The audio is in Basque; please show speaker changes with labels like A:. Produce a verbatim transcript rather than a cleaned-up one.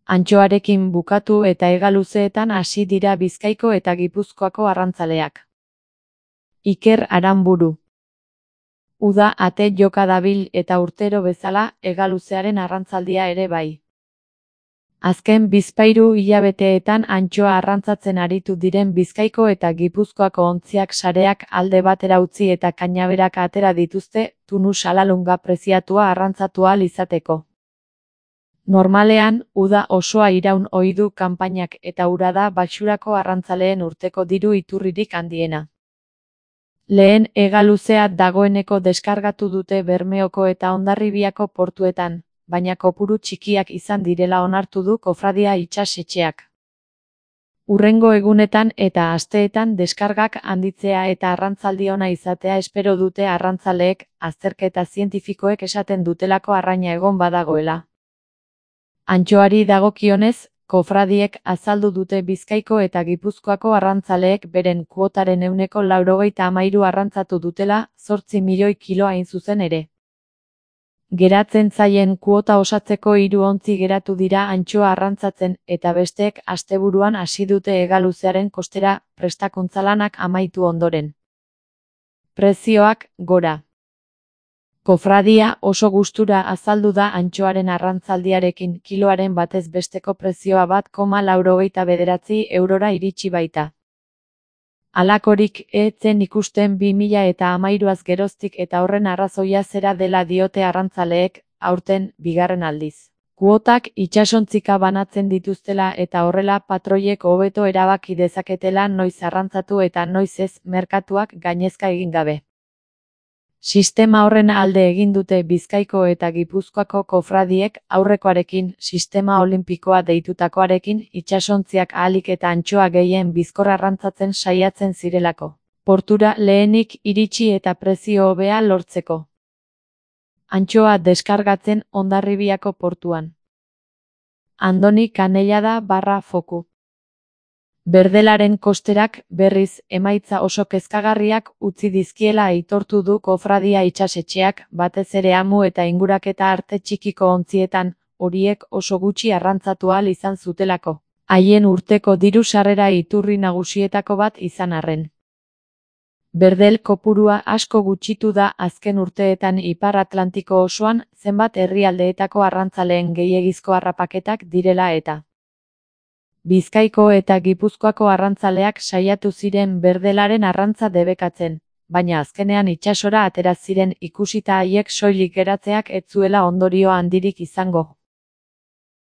A: Antxoarekin bukatu eta hegaluzeetan hasi dira Bizkaiko eta Gipuzkoako arrantzaleak. Iker Aranburu. Uda ate joka dabil eta urtero bezala hegaluzearen arrantzaldia ere bai. Azken bizpahiru hilabeteetan antxoa arrantzatzen aritu diren Bizkaiko eta Gipuzkoako ontziak sareak alde batera utzi eta kainaberak atera dituzte tunu salalunga preziatua arrantzatu ahal izateko. Normalean, uda osoa iraun ohi du kanpainak eta ura da baxurako arrantzaleen urteko diru iturririk handiena. Lehen hegaluzea dagoeneko deskargatu dute Bermeoko eta Hondarribiako portuetan, baina kopuru txikiak izan direla onartu du Kofradia itsasetxeak. Hurrengo egunetan eta asteetan deskargak handitzea eta arrantzaldi ona izatea espero dute arrantzaleek, azterketa zientifikoek esaten dutelako arraina egon badagoela. Antxoari dagokionez, kofradiek azaldu dute Bizkaiko eta Gipuzkoako arrantzaleek beren kuotaren ehuneko laurogeita hamairu arrantzatu dutela, zortzi milioi kilo hain zuzen ere. Geratzen zaien kuota osatzeko hiru ontzi geratu dira antxoa arrantzatzen eta besteek asteburuan hasi dute hegaluzearen kostera prestakuntza lanak amaitu ondoren. Prezioak gora. Kofradia oso gustura azaldu da antxoaren arrantzaldiarekin kiloaren batez besteko prezioa bat koma laurogeita bederatzi eurora iritsi baita. Halakorik ez zen ikusten bi mila eta hamairuaz geroztik eta horren arrazoia zera dela diote arrantzaleek, aurten, bigarren aldiz. Kuotak itsasontzika banatzen dituztela eta horrela patroiek hobeto erabaki dezaketela noiz arrantzatu eta noiz ez merkatuak gainezka egin gabe. Sistema horren alde egin dute Bizkaiko eta Gipuzkoako kofradiek aurrekoarekin, sistema olinpikoa deitutakoarekin itsasontziak ahalik eta antxoa gehien bizkor arrantzatzen saiatzen zirelako. Portura lehenik iritsi eta prezio hobea lortzeko. Antxoa deskargatzen Hondarribiako portuan. Andoni Kanellada barra foku. Berdelaren kosterak, berriz, emaitza oso kezkagarriak utzi dizkiela aitortu du Kofradia itsasetxeak, batez ere Amu eta Inguraketa arte txikiko ontzietan, horiek oso gutxi arrantzatu ahal izan zutelako. Haien urteko diru sarrera iturri nagusietako bat izan arren. Berdel kopurua asko gutxitu da azken urteetan Ipar Atlantiko osoan, zenbat herrialdeetako arrantzaleen gehiegizko harrapaketak direla eta. Bizkaiko eta Gipuzkoako arrantzaleak saiatu ziren berdelaren arrantza debekatzen, baina azkenean itsasora atera ziren ikusita haiek soilik geratzeak ez zuela ondorio handirik izango.